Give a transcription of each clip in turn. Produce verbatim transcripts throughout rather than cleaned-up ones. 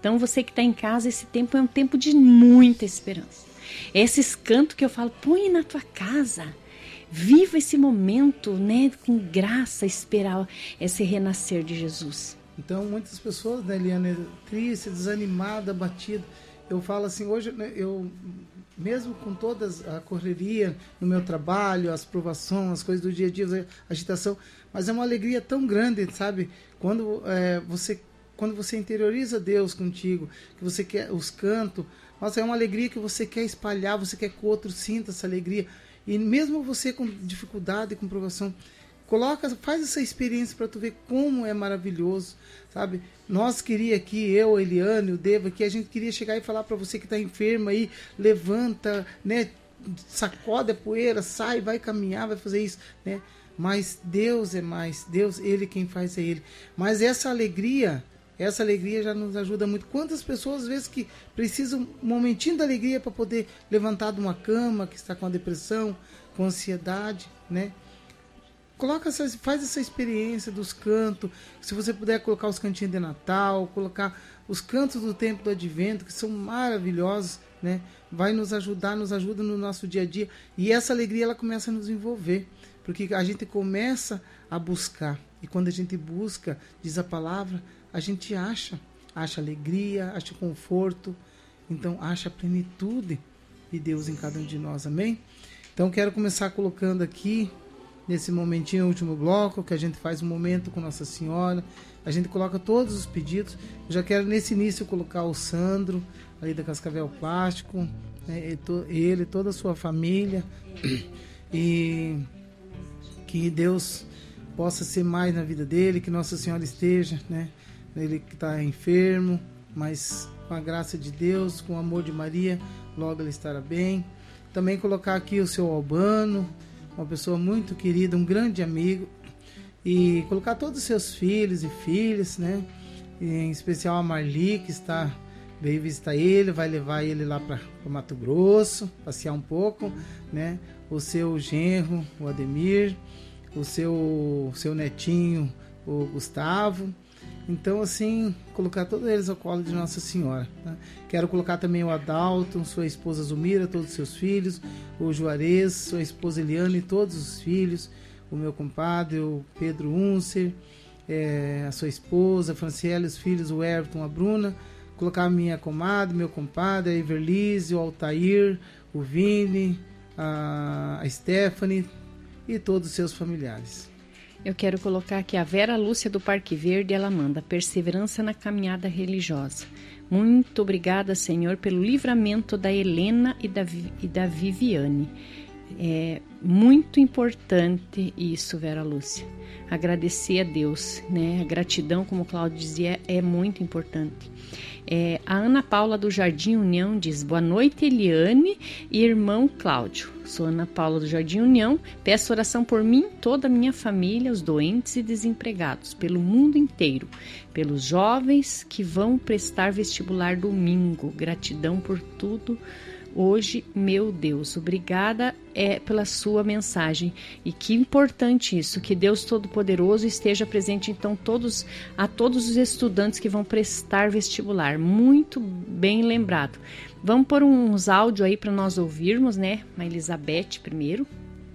Então, você que está em casa, esse tempo é um tempo de muita esperança. Esses cantos que eu falo, põe na tua casa. Viva esse momento, né, com graça, esperar esse renascer de Jesus. Então, muitas pessoas, né, Eliane, triste, desanimada, abatida. Eu falo assim, hoje, né, eu, mesmo com toda a correria no meu trabalho, as provações, as coisas do dia a dia, a agitação, mas é uma alegria tão grande, sabe? Quando é, você... Quando você interioriza Deus contigo, que você quer os cantos, nossa, é uma alegria que você quer espalhar, você quer que o outro sinta essa alegria. E mesmo você com dificuldade, com provação, coloca, faz essa experiência para tu ver como é maravilhoso, sabe? Nós queria aqui, eu, a Eliane, o Deva, que a gente queria chegar e falar para você que está enfermo aí, levanta, né? Sacode a poeira, sai, vai caminhar, vai fazer isso, né? Mas Deus é mais, Deus, Ele quem faz é Ele. Mas essa alegria... Essa alegria já nos ajuda muito. Quantas pessoas, às vezes, que precisam um momentinho da alegria para poder levantar de uma cama, que está com a depressão, com ansiedade, né? Coloca essa, faz essa experiência dos cantos. Se você puder colocar os cantinhos de Natal, colocar os cantos do tempo do Advento, que são maravilhosos, né? Vai nos ajudar, nos ajuda no nosso dia a dia. E essa alegria, ela começa a nos envolver. Porque a gente começa a buscar. E quando a gente busca, diz a palavra, a gente acha, acha alegria, acha conforto, então acha a plenitude de Deus em cada um de nós, amém? Então quero começar colocando aqui, nesse momentinho, último bloco, que a gente faz um momento com Nossa Senhora, a gente coloca todos os pedidos. Eu já quero nesse início colocar o Sandro, ali da Cascavel Plástico, né, ele, toda a sua família, e que Deus possa ser mais na vida dele, que Nossa Senhora esteja, né? Ele que está enfermo, mas com a graça de Deus, com o amor de Maria, logo ele estará bem. Também colocar aqui o seu Albano, uma pessoa muito querida, um grande amigo, e colocar todos os seus filhos e filhas, né? E em especial a Marli, que está, veio visitar ele, vai levar ele lá para o Mato Grosso, passear um pouco, né? O seu genro, o Ademir, o seu, seu netinho, o Gustavo. Então, assim, colocar todos eles ao colo de Nossa Senhora, né? Quero colocar também o Adalto, sua esposa Zumira, todos os seus filhos, o Juarez, sua esposa Eliane, todos os filhos, o meu compadre, o Pedro Uncer, é, a sua esposa, a Franciela, os filhos, o Everton, a Bruna. Colocar a minha comadre, meu compadre, a Everlise, o Altair, o Vini, a, a Stephanie e todos os seus familiares. Eu quero colocar aqui a Vera Lúcia do Parque Verde, ela manda perseverança na caminhada religiosa. Muito obrigada, Senhor, pelo livramento da Helena e da, e da Viviane. É muito importante isso, Vera Lúcia. Agradecer a Deus, né? A gratidão, como o Cláudio dizia, é muito importante. É, a Ana Paula do Jardim União diz: boa noite, Eliane e irmão Cláudio. Sou Ana Paula do Jardim União. Peço oração por mim, toda a minha família, os doentes e desempregados, pelo mundo inteiro, pelos jovens que vão prestar vestibular domingo. Gratidão por tudo. Hoje, meu Deus, obrigada é, pela sua mensagem. E que importante isso, que Deus Todo-Poderoso esteja presente, então, todos, a todos os estudantes que vão prestar vestibular. Muito bem lembrado. Vamos pôr uns áudios aí para nós ouvirmos, né? A Elizabeth primeiro.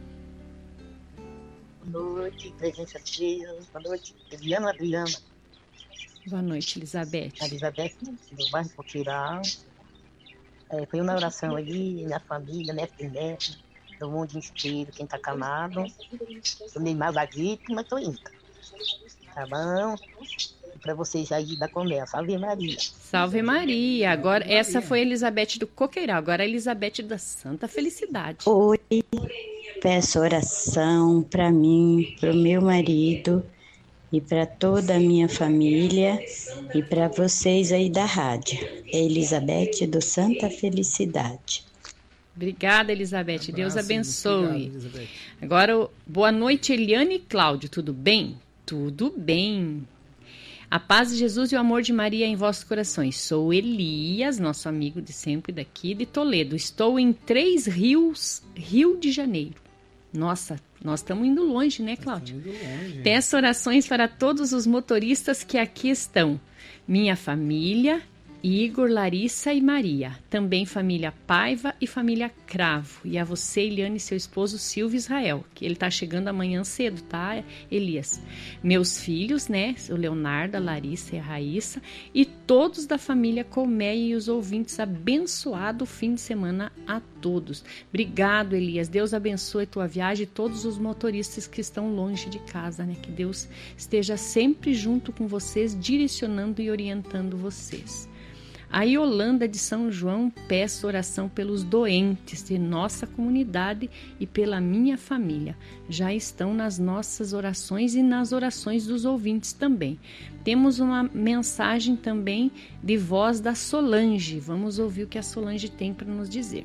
Boa noite, presença de Deus. Boa noite, Eliana Adriana. Boa noite, Elizabeth. A Elizabeth, do bairro Potirá. É, foi uma oração ali, minha família, neto e neto, do mundo inteiro, quem tá acamado. Tomei mais a gripe, mas tô indo. Tá bom? E pra vocês aí da Comé, salve Maria. Salve Maria. Agora, essa foi a Elizabeth do Coqueiral, agora a Elizabeth da Santa Felicidade. Oi, peço oração pra mim, pro meu marido e para toda a minha família e para vocês aí da rádio. Elizabeth do Santa Felicidade. Obrigada, Elizabeth. Um abraço, Deus abençoe. Obrigado, agora, boa noite, Eliane e Cláudio. Tudo bem? Tudo bem. A paz de Jesus e o amor de Maria em vossos corações. Sou Elias, nosso amigo de sempre daqui de Toledo. Estou em Três Rios, Rio de Janeiro. Nossa, nós estamos indo longe, né, Cláudio? Indo longe. Peço orações para todos os motoristas que aqui estão. Minha família Igor, Larissa e Maria. Também família Paiva e família Cravo. E a você, Eliane, e seu esposo Silvio Israel, que ele tá chegando amanhã cedo, tá, Elias? Meus filhos, né, o Leonardo, a Larissa e a Raíssa, e todos da família Colmeia e os ouvintes. Abençoado fim de semana a todos. Obrigado, Elias. Deus abençoe tua viagem e todos os motoristas que estão longe de casa, né? Que Deus esteja sempre junto com vocês, direcionando e orientando vocês. A Yolanda de São João, peço oração pelos doentes de nossa comunidade e pela minha família. Já estão nas nossas orações e nas orações dos ouvintes também. Temos uma mensagem também de voz da Solange. Vamos ouvir o que a Solange tem para nos dizer.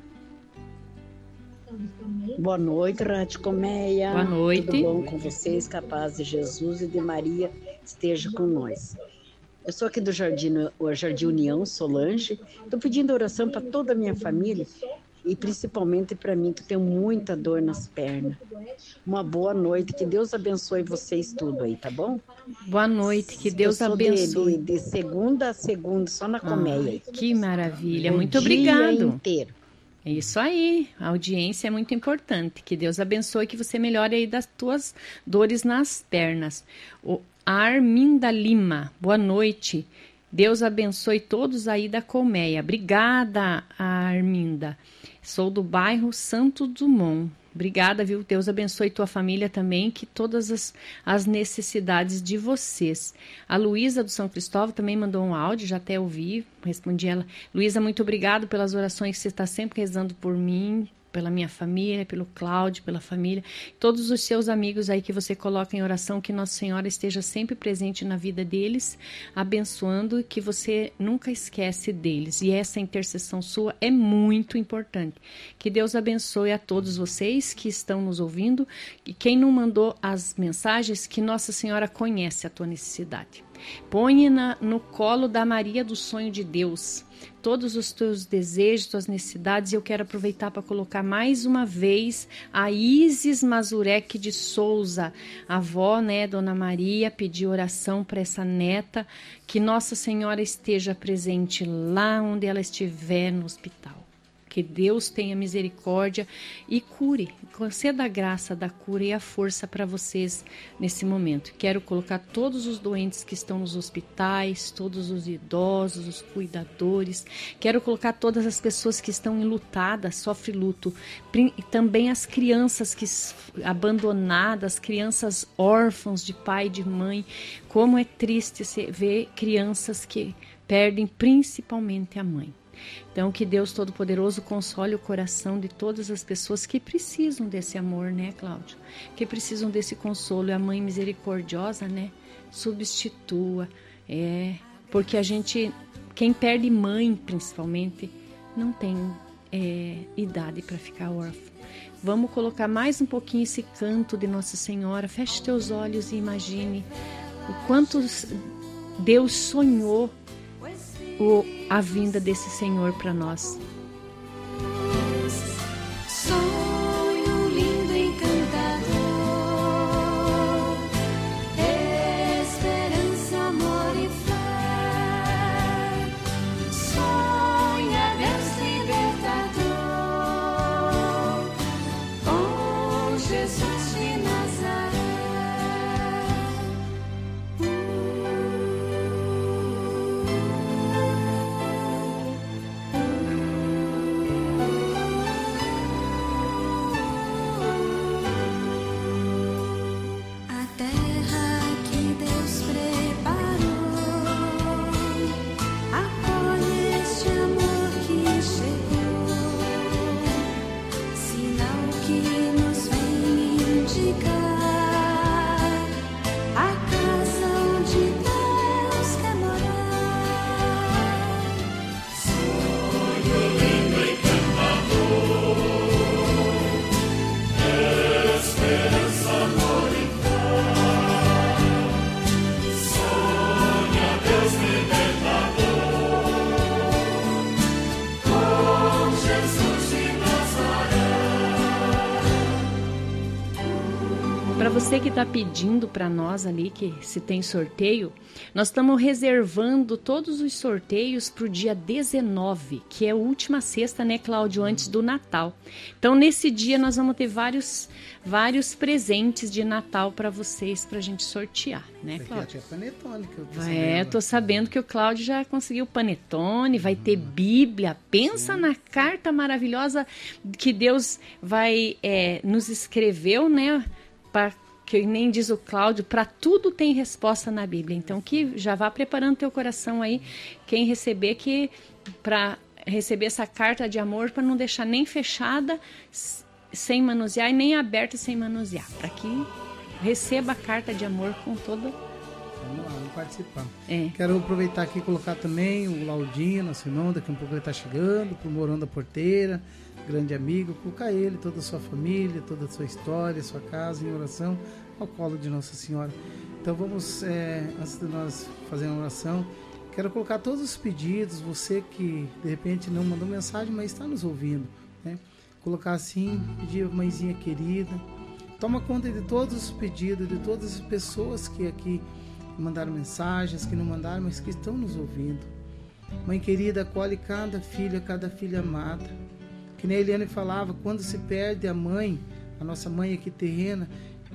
Boa noite, Rádio Colmeia. Boa noite. Tudo bom com vocês? Que a paz de Jesus e de Maria esteja com nós. Eu sou aqui do Jardim, o Jardim União, Solange. Estou pedindo oração para toda a minha família e principalmente para mim, que tenho muita dor nas pernas. Uma boa noite, que Deus abençoe vocês tudo aí, tá bom? Boa noite, que Deus Eu sou abençoe. De, de, de segunda a segunda, só na Colmeia. Ah, que maravilha, o muito dia obrigado. inteiro. É isso aí, a audiência é muito importante. Que Deus abençoe, que você melhore aí das tuas dores nas pernas. O Arminda Lima, boa noite. Deus abençoe todos aí da Colmeia. Obrigada, Arminda. Sou do bairro Santo Dumont. Obrigada, viu? Deus abençoe tua família também, que todas as, as necessidades de vocês. A Luísa do São Cristóvão também mandou um áudio, já até ouvi, respondi ela. Luísa, muito obrigado pelas orações que você está sempre rezando por mim, pela minha família, pelo Cláudio, pela família, todos os seus amigos aí que você coloca em oração, que Nossa Senhora esteja sempre presente na vida deles, abençoando, e que você nunca esquece deles. E essa intercessão sua é muito importante. Que Deus abençoe a todos vocês que estão nos ouvindo, e quem não mandou as mensagens, que Nossa Senhora conhece a tua necessidade. Põe na, no colo da Maria do Sonho de Deus todos os teus desejos, tuas necessidades. E eu quero aproveitar para colocar mais uma vez a Isis Mazurek de Souza, a avó, né, Dona Maria, pediu oração para essa neta, que Nossa Senhora esteja presente lá onde ela estiver no hospital. Que Deus tenha misericórdia e cure, conceda a graça da cura e a força para vocês nesse momento. Quero colocar todos os doentes que estão nos hospitais, todos os idosos, os cuidadores. Quero colocar todas as pessoas que estão enlutadas, sofrem luto. E também as crianças que abandonadas, crianças órfãos de pai e de mãe. Como é triste ver crianças que perdem principalmente a mãe. Então, que Deus Todo-Poderoso console o coração de todas as pessoas que precisam desse amor, né, Cláudio? Que precisam desse consolo. E a Mãe Misericordiosa, né, substitua. É, porque a gente, quem perde mãe, principalmente, não tem é, idade para ficar órfão. Vamos colocar mais um pouquinho esse canto de Nossa Senhora. Feche teus olhos e imagine o quanto Deus sonhou O, a vinda desse Senhor para nós. Sonho lindo, encantador, esperança, amor e fé. Sonha Deus libertador, com Jesus de Nazaré. você que está pedindo para nós ali que se tem sorteio, nós estamos reservando todos os sorteios para o dia dezenove, que é a última sexta, né, Cláudio, antes do Natal. Então, nesse dia, nós vamos ter vários, vários presentes de Natal para vocês, para a gente sortear, né, Cláudio? Até panetone que eu tô sabendo. É, tô sabendo que o Cláudio já conseguiu panetone, vai ter Bíblia. Pensa Sim. na carta maravilhosa que Deus vai é, nos escreveu, né, para que nem diz o Cláudio, para tudo tem resposta na Bíblia. Então, que já vá preparando teu coração aí, quem receber, que para receber essa carta de amor, para não deixar nem fechada sem manusear e nem aberta sem manusear, para que receba a carta de amor com toda... Vamos lá, vamos participar. É. Quero aproveitar aqui e colocar também o Laudinho, nosso irmão, daqui a pouco ele está chegando, pro Morão da Porteira, grande amigo, colocar ele, toda a sua família, toda a sua história, sua casa em oração ao colo de Nossa Senhora. Então vamos, é, antes de nós fazer uma oração, quero colocar todos os pedidos, você que de repente não mandou mensagem, mas está nos ouvindo, né? Colocar assim, pedir, mãezinha querida, toma conta de todos os pedidos, de todas as pessoas que aqui mandaram mensagens, que não mandaram, mas que estão nos ouvindo. Mãe querida, acolhe cada filha, cada filha amada. Que nem a Eliane falava, quando se perde a mãe, a nossa mãe aqui terrena,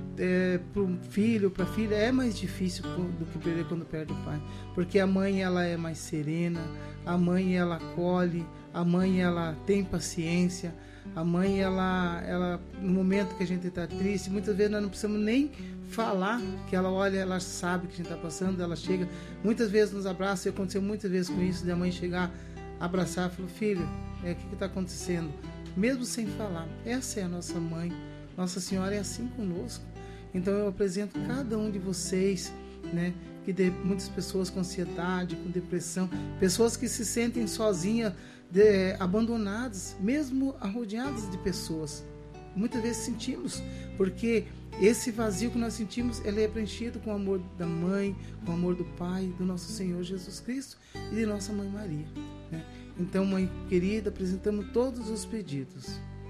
é, para o filho, para a filha, é mais difícil do que perder quando perde o pai. Porque a mãe, ela é mais serena, a mãe, ela acolhe, a mãe, ela tem paciência, a mãe, ela, ela no momento que a gente está triste, muitas vezes nós não precisamos nem falar, que ela olha, ela sabe o que a gente está passando, ela chega, muitas vezes nos abraça, e aconteceu muitas vezes com isso, de a mãe chegar, abraçar e falar, filho, é, o que está acontecendo? Mesmo sem falar, essa é a nossa mãe, Nossa Senhora é assim conosco. Então eu apresento cada um de vocês, né, que de, muitas pessoas com ansiedade, com depressão, pessoas que se sentem sozinhas, de, abandonadas, mesmo arrodeadas de pessoas. Muitas vezes sentimos, porque esse vazio que nós sentimos, ele é preenchido com o amor da mãe, com o amor do pai, do nosso Senhor Jesus Cristo e de nossa mãe Maria, né? Então, mãe querida, apresentamos todos os pedidos.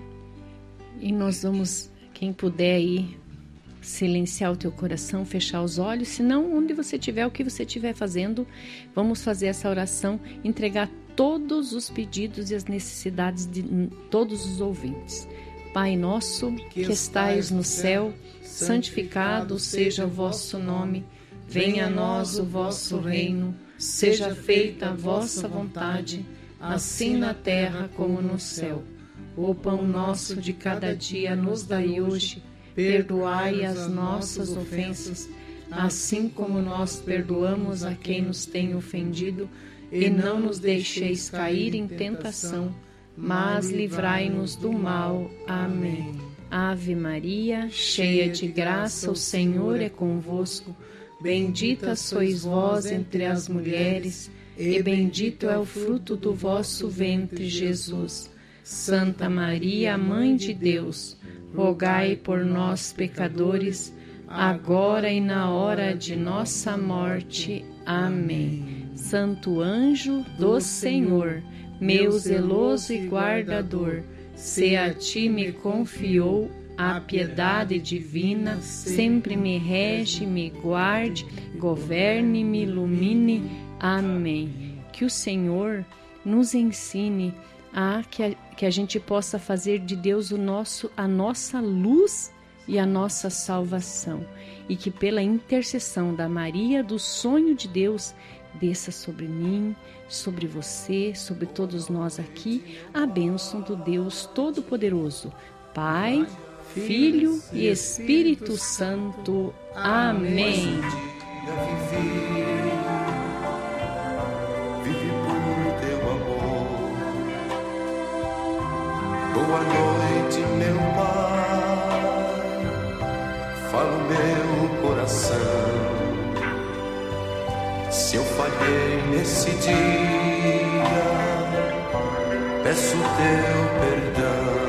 E nós vamos, quem puder aí, silenciar o teu coração, fechar os olhos, se não, onde você estiver, o que você estiver fazendo, vamos fazer essa oração, entregar todos os pedidos e as necessidades de todos os ouvintes. Pai nosso, que estais no céu, santificado seja o vosso nome, venha a nós o vosso reino, seja feita a vossa vontade, assim na terra como no céu. O pão nosso de cada dia nos dai hoje, perdoai as nossas ofensas, assim como nós perdoamos a quem nos tem ofendido, e não nos deixeis cair em tentação, mas livrai-nos do mal. Amém. Ave Maria, cheia de graça, o Senhor é convosco. Bendita sois vós entre as mulheres, e bendito é o fruto do vosso ventre, Jesus. Santa Maria, Mãe de Deus, rogai por nós, pecadores, agora e na hora de nossa morte. Amém. Santo anjo do Senhor, meu zeloso e guardador, se a ti me confiou a piedade divina, sempre me rege, me guarde, governe, me ilumine. Amém. Que o Senhor nos ensine a que a, que a gente possa fazer de Deus o nosso, a nossa luz e a nossa salvação, e que pela intercessão da Maria do sonho de Deus desça sobre mim, sobre você, sobre todos nós aqui, a bênção do Deus Todo-Poderoso, Pai, Filho e Espírito Santo. Amém. Vive por teu amor. Boa noite, meu Pai. Fala o meu coração. Se eu falhei nesse dia, peço teu perdão.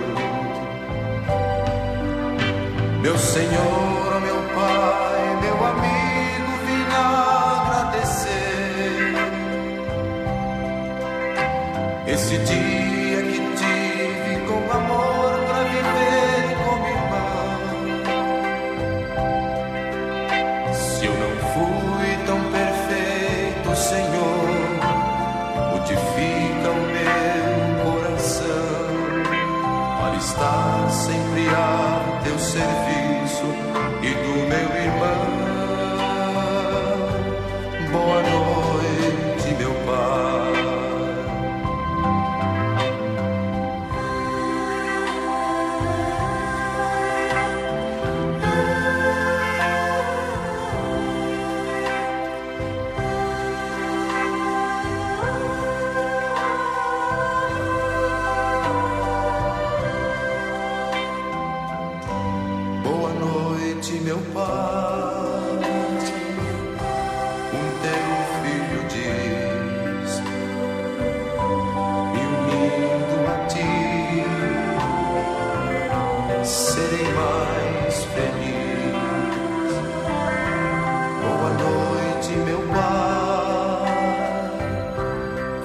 Meu Senhor, oh meu Pai, meu amigo, vim agradecer esse dia que tive com amor pra viver como irmão.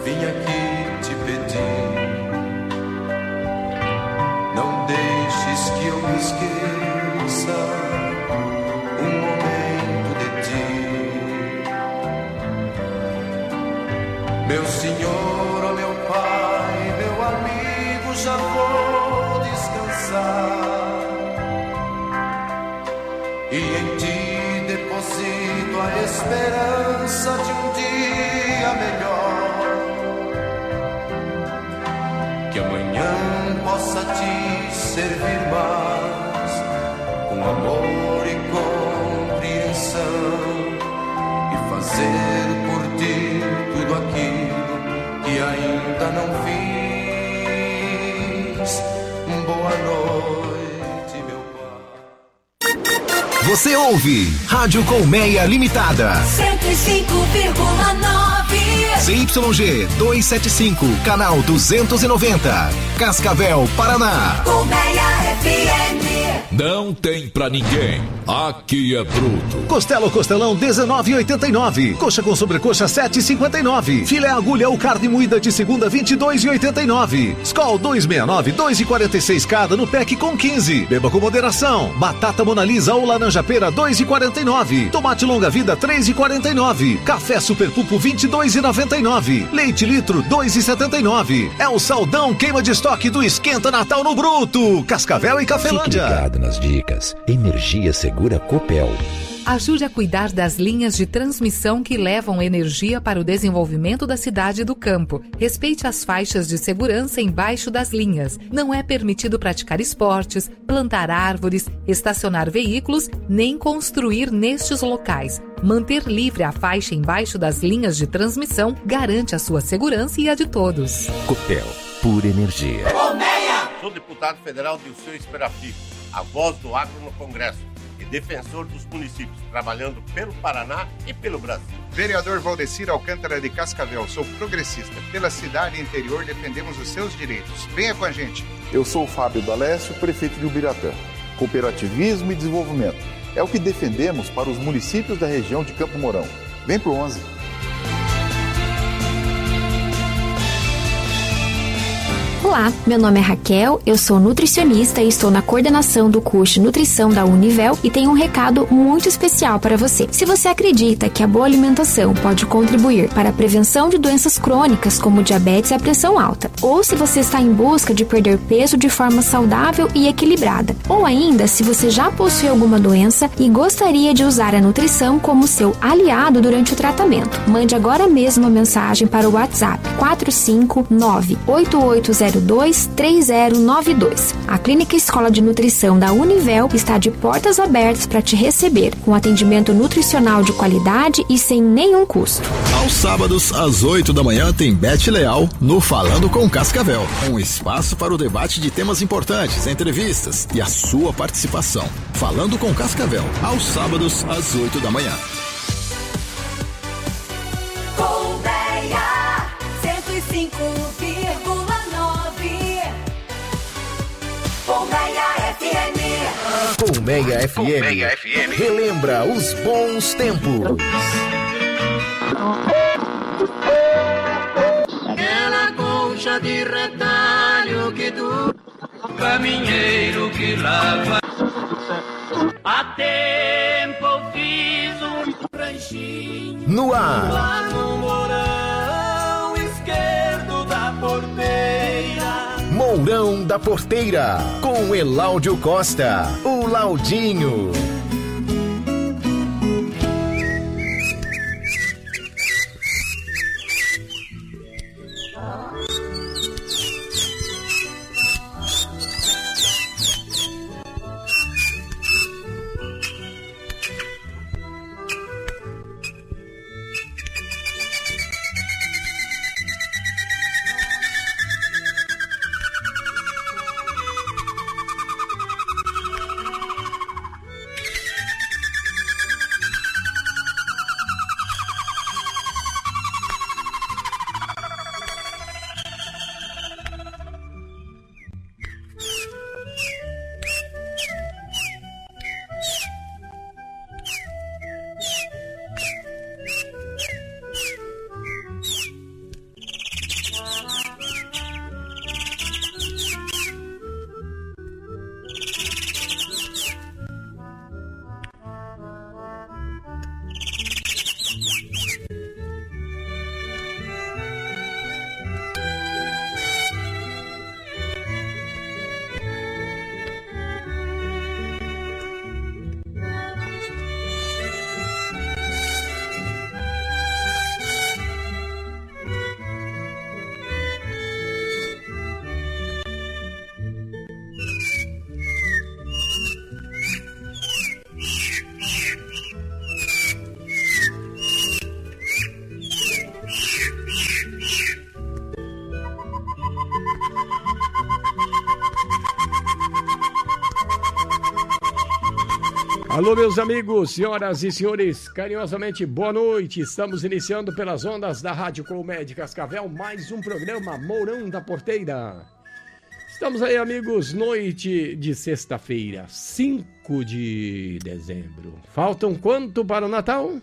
vim aqui te pedir. Não deixes que eu me esqueça um momento de ti. Meu Senhor, ó meu Pai, meu amigo, já vou descansar. E em ti deposito a esperança de um dia melhor. Que amanhã possa te servir mais, com amor e compreensão, e fazer por ti tudo aquilo que ainda não fiz. Boa noite, meu pai. Você ouve Rádio Colmeia Limitada. cento e cinco vírgula nove. C Y G duzentos e setenta e cinco, canal duzentos e noventa. Cascavel, Paraná. Colmeia F M. Não tem pra ninguém. Aqui é bruto. Costela ou costelão dezenove e oitenta e nove. Coxa com sobrecoxa sete e cinquenta e nove. Filé agulha ou carne moída de segunda vinte e dois e oitenta e nove. Skol duzentos e sessenta e nove, dois e quarenta e seis cada no pack com quinze. Beba com moderação. Batata Mona Lisa ou laranja pera dois e quarenta e nove. Tomate longa vida três e quarenta e nove. Café Super Pupo vinte e dois e noventa e nove. Leite litro dois e setenta e nove. É o saldão queima de estoque do Esquenta Natal no Bruto. Cascavel e Cafelândia. Fique ligado nas dicas. Energia Segura Copel. Ajude a cuidar das linhas de transmissão que levam energia para o desenvolvimento da cidade e do campo. Respeite as faixas de segurança embaixo das linhas. Não é permitido praticar esportes, plantar árvores, estacionar veículos, nem construir nestes locais. Manter livre a faixa embaixo das linhas de transmissão garante a sua segurança e a de todos. Copel, pura energia. Colmeia! Sou deputado federal Dilceu Esperafico, a voz do agro no Congresso e defensor dos municípios, trabalhando pelo Paraná e pelo Brasil. Vereador Valdecir Alcântara de Cascavel, sou progressista. Pela cidade e interior defendemos os seus direitos. Venha com a gente. Eu sou o Fábio D'Alessio, prefeito de Ubiratã. Cooperativismo e desenvolvimento. É o que defendemos para os municípios da região de Campo Mourão. Vem pro onze. Olá, meu nome é Raquel, eu sou nutricionista e estou na coordenação do curso Nutrição da Univel e tenho um recado muito especial para você. Se você acredita que a boa alimentação pode contribuir para a prevenção de doenças crônicas como diabetes e a pressão alta, ou se você está em busca de perder peso de forma saudável e equilibrada, ou ainda se você já possui alguma doença e gostaria de usar a nutrição como seu aliado durante o tratamento, mande agora mesmo uma mensagem para o WhatsApp quatro cinco nove, oito oito zero dois, três zero nove dois. A Clínica Escola de Nutrição da Univel está de portas abertas para te receber, com atendimento nutricional de qualidade e sem nenhum custo. Aos sábados, às oito da manhã, tem Beth Leal no Falando com Cascavel. Um espaço para o debate de temas importantes, entrevistas e a sua participação. Falando com Cascavel, aos sábados, às oito da manhã. Colmeia, cento e cinco vírgula nove. Colmeia F M. Colmeia F M. Colmeia F M. Relembra os bons tempos. Aquela concha de retalho que tu, caminheiro que lava. A tempo fiz um ranchinho no ar. Lá no morão esquerdo da porteira. Mourão da Porteira, com Eláudio Costa, o Laudinho. Alô, meus amigos, senhoras e senhores, carinhosamente boa noite. Estamos iniciando pelas ondas da Rádio Colmed Cascavel mais um programa Mourão da Porteira. Estamos aí, amigos, noite de sexta-feira, cinco de dezembro. Faltam quanto para o Natal?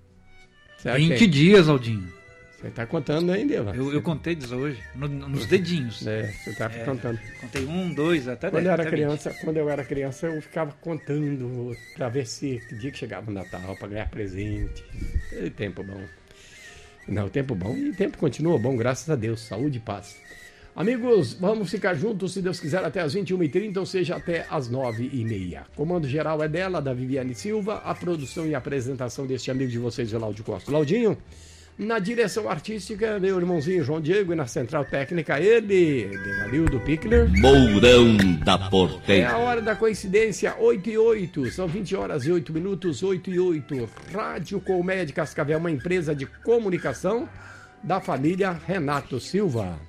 vinte dias, Aldinho. Você tá contando ainda, Eva? Eu, eu contei disso hoje, no, nos dedinhos. É, você tá é, contando. Contei um, dois, até quando dez. Eu era até criança, quando eu era criança, eu ficava contando pra ver se que dia que chegava o Natal, pra ganhar presente. E tempo bom. Não, tempo bom. E tempo continua bom, graças a Deus. Saúde e paz. Amigos, vamos ficar juntos, se Deus quiser, até as vinte e uma e trinta, ou seja, até as nove e meia. Comando geral é dela, da Viviane Silva. A produção e a apresentação deste amigo de vocês, o Laudio Costa. Laudinho. Na direção artística, meu irmãozinho João Diego, e na central técnica, ele, Devanildo Pickler. Mourão da Porteira. É a hora da coincidência, oito e oito, são vinte horas e oito minutos, oito e oito. Rádio Colmed Cascavel, uma empresa de comunicação da família Renato Silva.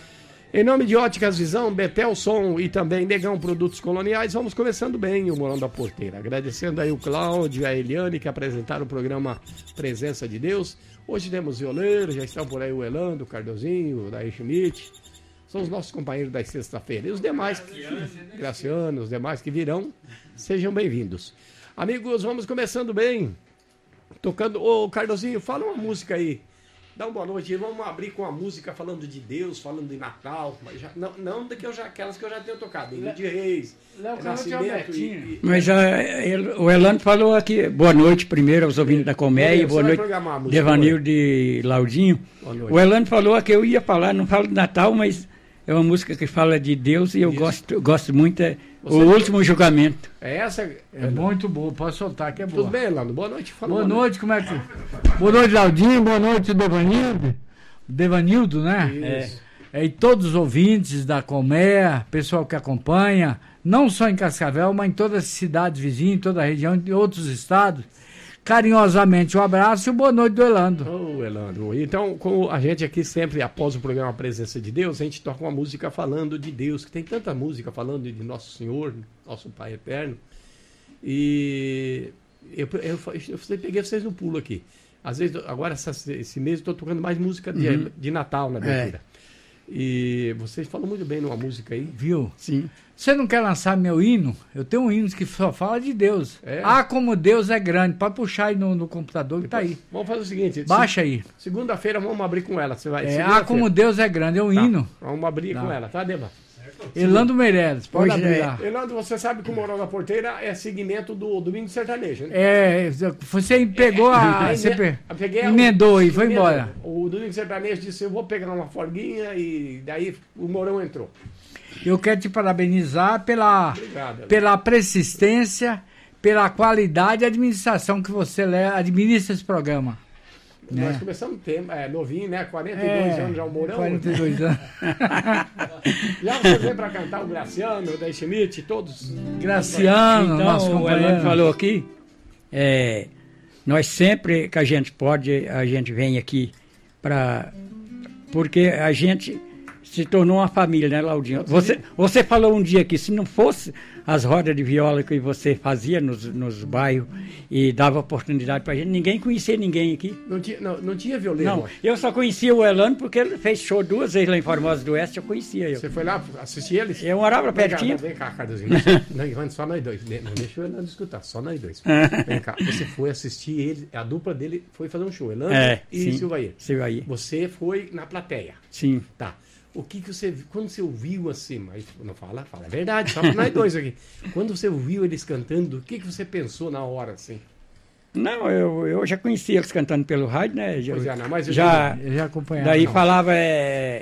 Em nome de Óticas Visão, Betel Som e também Negão Produtos Coloniais, vamos começando bem o Mourão da Porteira. Agradecendo aí o Cláudio e a Eliane que apresentaram o programa Presença de Deus. Hoje temos violeiro, já estão por aí o Elando, o Cardozinho, o Daí Schmidt. São os nossos companheiros da sexta-feira. E os demais, Graciano, os demais que virão, sejam bem-vindos. Amigos, vamos começando bem. Tocando... Ô, Cardozinho, fala uma música aí. Dá uma boa noite. Vamos abrir com a música falando de Deus, falando de Natal. Mas já, não, não que eu já, aquelas que eu já tenho tocado. Ilha de Reis, Nascimento e, e... Mas já, ele, o Elano falou aqui, boa noite primeiro aos ouvintes da Colmeia, boa noite, Devanildo e Laudinho. O Elano falou que eu ia falar, não falo de Natal, mas é uma música que fala de Deus e eu gosto, gosto muito, é Você o último julgamento. É essa? É, é muito boa, pode soltar que é boa. Tudo bem, Elano? Boa noite. Fala boa, boa noite, noite, como é que... Boa noite, Laudinho, boa noite, Devanildo. Devanildo, né? Isso. É, e todos os ouvintes da Colmeia, pessoal que acompanha, não só em Cascavel, mas em todas as cidades vizinhas, em toda a região, em outros estados. Carinhosamente um abraço e boa noite do Elando. Ô, oh, Elando. Então, com a gente aqui sempre, após o programa Presença de Deus, a gente toca uma música falando de Deus, que tem tanta música falando de Nosso Senhor, Nosso Pai Eterno. E eu, eu, eu, eu, eu peguei vocês no pulo aqui. Às vezes, agora essa, esse mês, eu estou tocando mais música de, uhum. de Natal na abertura. É. E vocês falam muito bem numa música aí. Viu? Sim. Você não quer lançar meu hino? Eu tenho um hino que só fala de Deus. É. Ah, como Deus é grande. Pode puxar aí no, no computador que tá aí. Vamos fazer o seguinte. Baixa aí. Segunda-feira vamos abrir com ela. Você vai, é, ah, como Deus é grande. É um tá. hino. Vamos abrir tá. com ela, tá, Deba? Elando Meirelles, pode Hoje abrir é. lá. Elando, você sabe que o Mourão da Porteira é segmento do Domingo Sertanejo, né? É, você pegou a... É, você pe... peguei emendou a, e foi emendou. embora. O Domingo Sertanejo disse, eu vou pegar uma folguinha e daí o Mourão entrou. Eu quero te parabenizar pela, Obrigado, pela persistência, pela qualidade e administração que você administra esse programa. Nós é. começamos tempo, é, novinho, né? quarenta e dois é, anos já o Mourão. quarenta e dois anos. Já você veio para cantar o Graciano, o Daí Schmidt, todos. Graciano, então, nosso o Elano falou aqui, é, nós sempre que a gente pode, a gente vem aqui para... Porque a gente se tornou uma família, né, Laudinho? Você, você falou um dia que se não fosse as rodas de viola que você fazia nos, nos bairros e dava oportunidade pra gente, ninguém conhecia ninguém aqui. Não tinha, não, não tinha violino? Não, eu só conhecia o Elano porque ele fez show duas vezes lá em Formosa do Oeste, eu conhecia eu. Você foi lá assistir eles? Eu morava pertinho. Vem cá, Cardozinho. Não, só nós dois. Não deixa o Elano escutar, só nós dois. Vem cá, você foi assistir ele, a dupla dele foi fazer um show, Elano é, e Silvair. Silvair. Você foi na plateia. Sim. Tá. O que que você, quando você ouviu assim, mas não fala, fala a verdade, só para nós dois aqui. Quando você ouviu eles cantando, o que que você pensou na hora assim? Não, eu, eu já conhecia eles cantando pelo rádio, né? Já, pois é, não, mas eu já, eu já acompanhava. Daí não. falava é,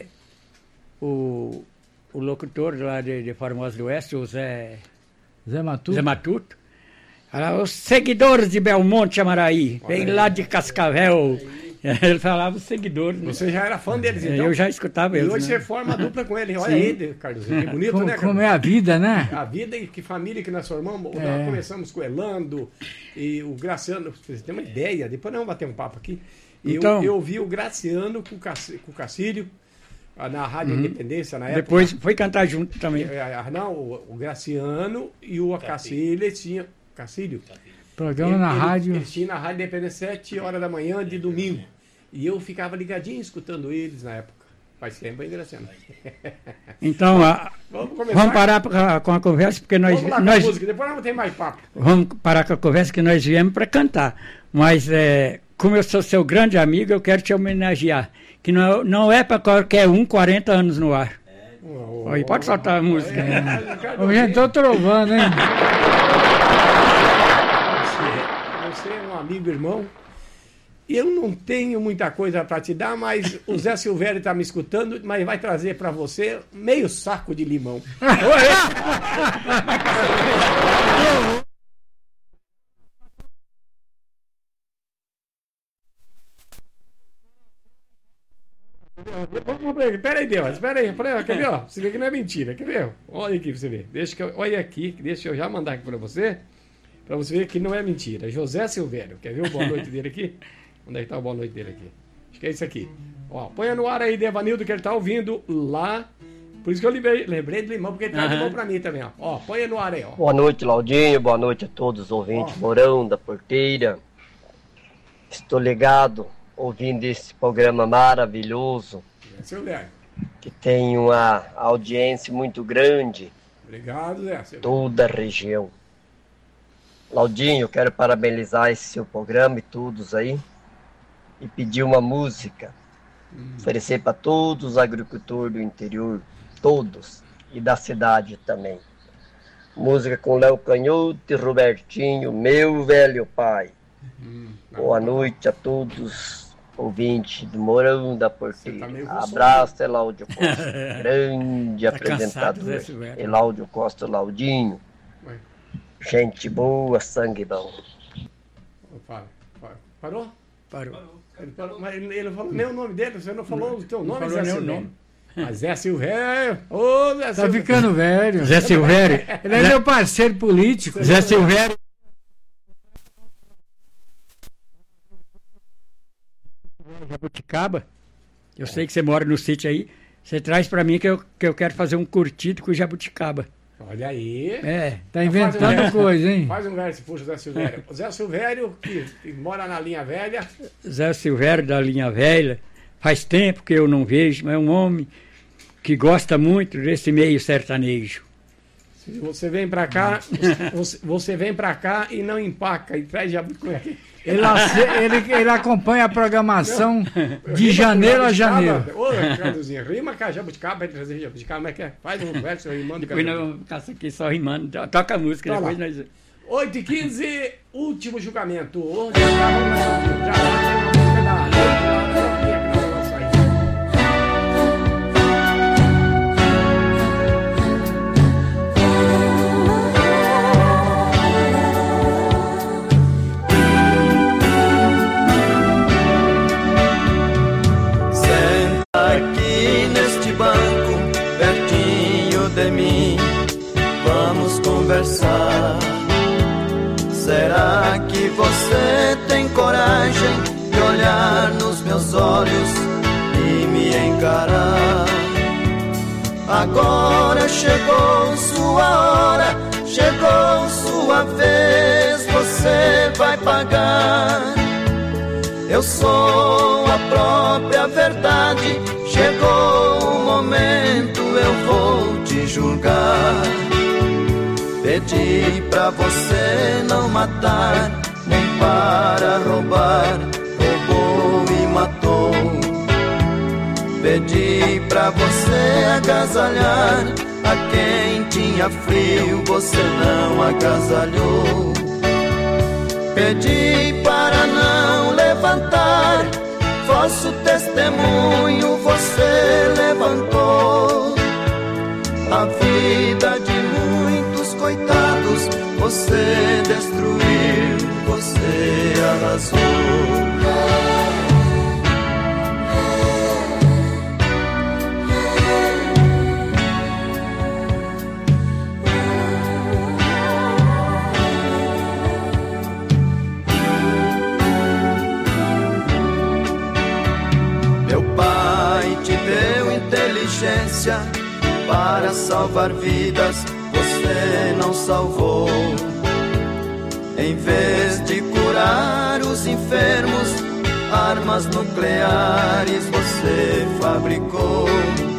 o, o locutor lá de, de Formosa do Oeste, o Zé... Zé Matuto. Zé Matuto. Falava, os seguidores de Belmonte Amaraí, vem lá de Cascavel... Ele falava os seguidores. Você né? já era fã deles, então? Eu já escutava eles. E hoje né? você forma a dupla com ele. Olha aí, Carlos. Que bonito, como, né, Carlos? Como é a vida, né? A vida e que família que nós formamos. É. Nós começamos com o Elando e o Graciano. Você tem uma ideia? Depois nós vamos bater um papo aqui. Então, eu, eu vi o Graciano com o, Cac, com o Cacílio na Rádio uhum. Independência, na época. Depois foi cantar junto também. Não, o, o Graciano e o Cacílio tinham... Cacílio. Programa ele, na ele, rádio. Eles tinham na Rádio Independência sete horas da manhã de domingo. E eu ficava ligadinho escutando eles na época. Faz tempo, hein, Graciano? Então, a, vamos, começar. vamos parar pra, com a conversa, porque nós... Vamos lá nós com a música, depois não tem mais papo. Vamos parar com a conversa, que nós viemos para cantar. Mas, é, como eu sou seu grande amigo, eu quero te homenagear. Que não, não é para qualquer um, quarenta anos no ar. Oh, Aí, pode soltar a música. É. Eu já estou trovando, hein? Você, você é um amigo, irmão. Eu não tenho muita coisa para te dar, mas o Zé Silvério está me escutando, mas vai trazer para você meio saco de limão. Espera aí, Deus, espera aí, quer ver? Ó? Você vê que não é mentira, quer ver? Olha aqui pra você ver. Deixa que eu, olha aqui, deixa eu já mandar aqui para você, para você ver que não é mentira. José Silvério, quer ver o boa noite dele aqui? Onde é que tá o boa noite dele aqui? Acho que é isso aqui. Ó, põe no ar aí, Devanildo, que ele tá ouvindo lá. Por isso que eu lembrei, limão, de limão, porque ele traz uhum. limão pra mim também, ó. Ó, põe no ar aí, ó. Boa noite, Laudinho. Boa noite a todos os ouvintes. Ó. Morão, da Porteira. Estou ligado, ouvindo esse programa maravilhoso. É seu Zé. Que tem uma audiência muito grande. Obrigado, Zé. Toda a região. Laudinho, eu quero parabenizar esse seu programa e todos aí. E pedir uma música, hum. oferecer para todos os agricultores do interior, todos, e da cidade também. Música com Léo Canhoto e Robertinho, meu velho pai. Hum, Boa noite a todos, ouvintes do Morão da Porteira. Tá Abraço, Eláudio Costa, grande tá apresentador. Eláudio Costa, Laudinho. Ué. Gente boa, sangue bom. Parou? Parou. Ele falou, mas ele não falou nem o nome dele, você não falou o teu nome, Zé Silvério. Nome. Ah, Zé Silvério. Ô, Zé tá Silvério. ficando velho. Zé Silvério. Ele é Zé... meu parceiro político. Zé Silvério. Jabuticaba. Eu sei que você mora no sítio aí. Você traz pra mim que eu, que eu quero fazer um curtido com jabuticaba. Olha aí. É, tá inventando um coisa, hein? Faz um verso, puxa, Zé Silvério. O Zé Silvério, que, que mora na linha velha. Zé Silvério da linha velha. Faz tempo que eu não vejo, mas é um homem que gosta muito desse meio sertanejo. Se você vem pra cá, você, você vem pra cá e não empaca e traz jabuticaba. Ele, ele, ele acompanha a programação não, de janeiro a janeiro. Ô, Cardozinho, rima com a jabuticaba, vai trazer jabuticaba, como é que é? Faz um verso rimando. Depois nós vamos ficar aqui só rimando, toca a música, tá depois lá. Nós... oito e quinze, último julgamento. Hoje já vamos já tem uma música da lei, aqui neste banco, pertinho de mim, vamos conversar. Será que você tem coragem de olhar nos meus olhos e me encarar? Agora chegou sua hora, chegou sua vez, você vai pagar. Eu sou a própria verdade, chegou o momento, eu vou te julgar. Pedi pra você não matar, nem para roubar, roubou e matou. Pedi pra você agasalhar, a quem tinha frio você não agasalhou. Pedi para não levantar, vosso testemunho você levantou. A vida de muitos coitados você destruiu, você arrasou. Inteligência para salvar vidas, você não salvou. Em vez de curar os enfermos, armas nucleares você fabricou.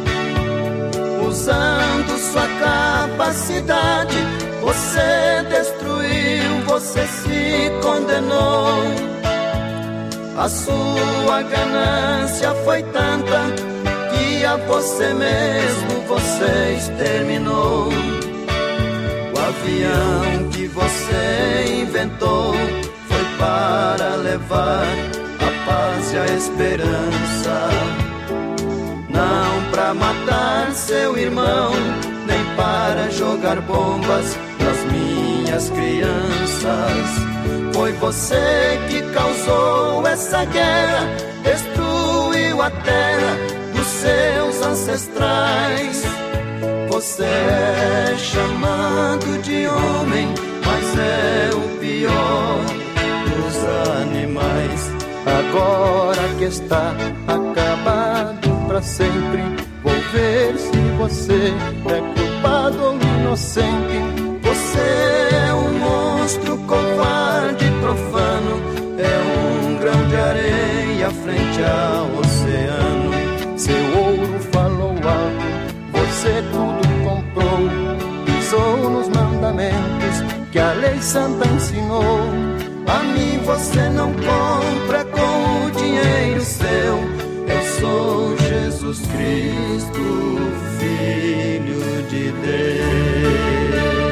Usando sua capacidade, você destruiu, você se condenou. A sua ganância foi tanta que a você mesmo você exterminou. O avião que você inventou foi para levar a paz e a esperança, não para matar seu irmão, nem para jogar bombas nas minhas crianças. Foi você que causou essa guerra, destruiu a terra dos seus ancestrais. Você é chamado de homem, mas é o pior dos animais. Agora que está acabado pra sempre, vou ver se você é culpado ou inocente. Você é um monstro covarde e profano, é um grão de areia frente ao oceano. Seu ouro falou alto, você tudo comprou, pisou nos mandamentos que a lei santa ensinou. A mim você não compra com o dinheiro seu. Eu sou Jesus Cristo, Filho de Deus.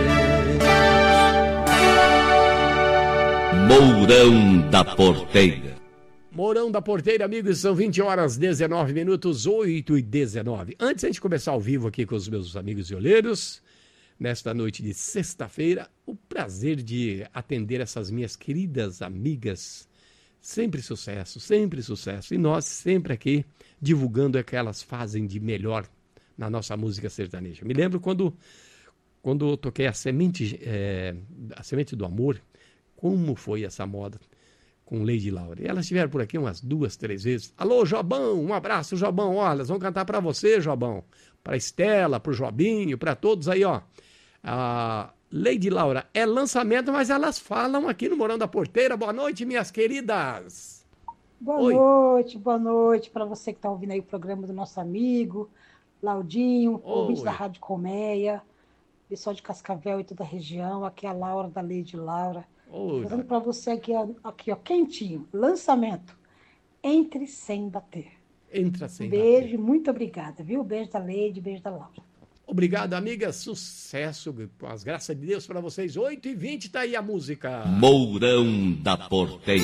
Mourão da Porteira. Mourão da Porteira, amigos, são vinte horas, dezenove minutos, oito e dezenove. Antes de a gente começar ao vivo aqui com os meus amigos violeiros, nesta noite de sexta-feira, o prazer de atender essas minhas queridas amigas. Sempre sucesso, sempre sucesso. E nós sempre aqui divulgando o que elas fazem de melhor na nossa música sertaneja. Me lembro quando, quando eu toquei a semente, é, a semente do Amor, como foi essa moda com Lady Laura. E elas estiveram por aqui umas duas, três vezes. Alô, Jobão, um abraço, Jobão. Olha, elas vão cantar para você, Jobão. Para Estela, para o Jobinho, para todos aí, ó. A Lady Laura é lançamento, mas elas falam aqui no Mourão da Porteira. Boa noite, minhas queridas. Boa Oi. noite, boa noite para você que está ouvindo aí o programa do nosso amigo Laudinho, ouvinte da Rádio Colmeia, pessoal de Cascavel e toda a região. Aqui é a Laura da Lady Laura. Falando para você aqui, ó, aqui, ó, quentinho, lançamento, Entre Sem Bater. Entra sem Beijo, bater. Muito obrigada, viu? Beijo da Lady, beijo da Laura. Obrigado, amiga. Sucesso, com as graças de Deus para vocês. oito e vinte, tá aí a música. Mourão da Porteira.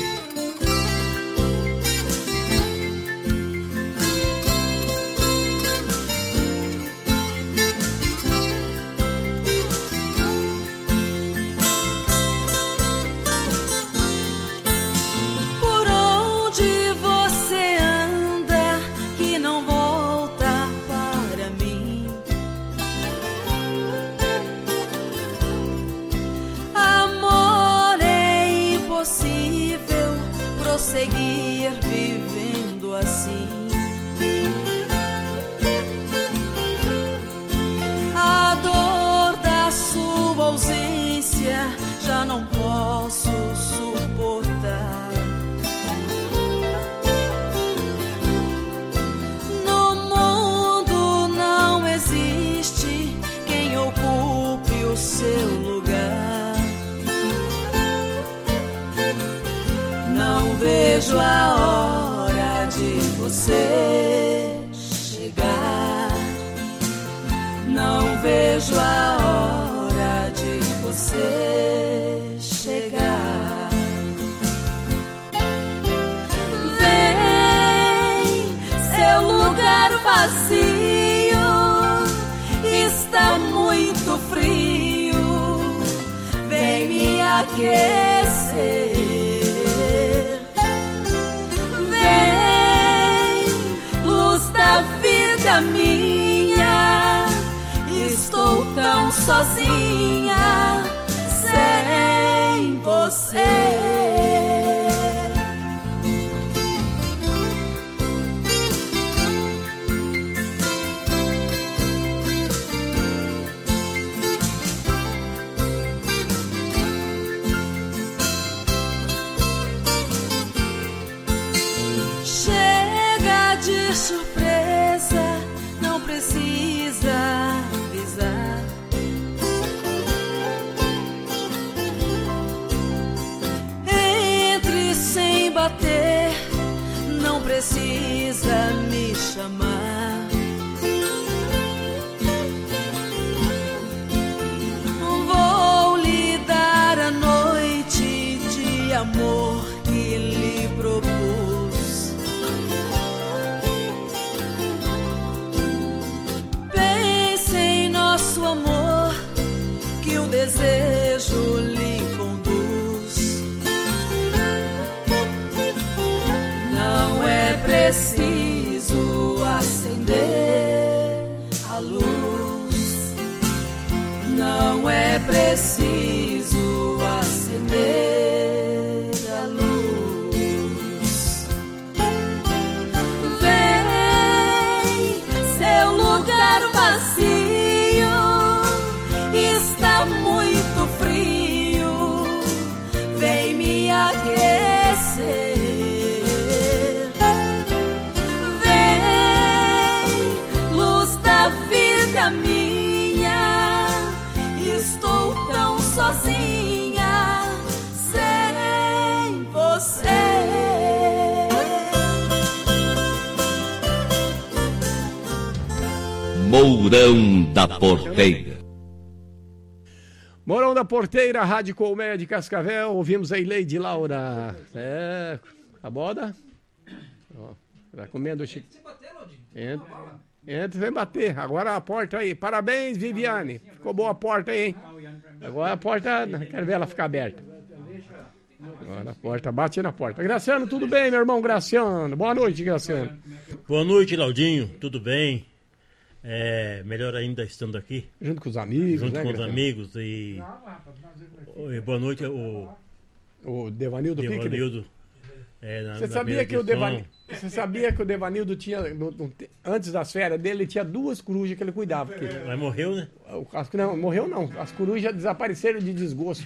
Por onde você anda que não volta para mim? Amor, é impossível prosseguir vivendo assim. A dor da sua ausência já não posso suportar. No mundo não existe quem ocupe o seu lugar. Não vejo a hora de você chegar. Não vejo a hora de você chegar. Vem, seu lugar vazio está muito frio. Vem me aquecer. Vem, luz da vida minha. Estou tão sozinha sem você. desejo lhe conduz. Não é preciso acender a luz. Não é preciso acender a luz. Vem, seu lugar vazio está muito frio. Vem me aquecer. Vem, luz da vida minha. Estou tão sozinha sem você. Mourão da Porteira. Mourão da Porteira, Rádio Colmeia de Cascavel. Ouvimos aí Leide Laura. É, a boda? Ó, tá comendo o chico. Entra, entra, vem bater. Agora a porta aí. Parabéns, Viviane. Ficou boa a porta aí, hein? Agora a porta, quero ver ela ficar aberta. Agora a porta, bate na porta. Graciano, tudo bem, meu irmão Graciano? Boa noite, Graciano. Boa noite, Laudinho. Tudo bem? É, melhor ainda estando aqui. Junto com os amigos, Junto né, com os Graciano? amigos. E... Oi, boa noite, o... O Devanildo Pique. Devanildo. É, na, Você na sabia mesa que de o Devanildo, som. você sabia que o Devanildo tinha, no- no- antes das férias dele, ele tinha duas corujas que ele cuidava. Porque, Mas morreu, né? as- não, morreu não. As corujas desapareceram de desgosto.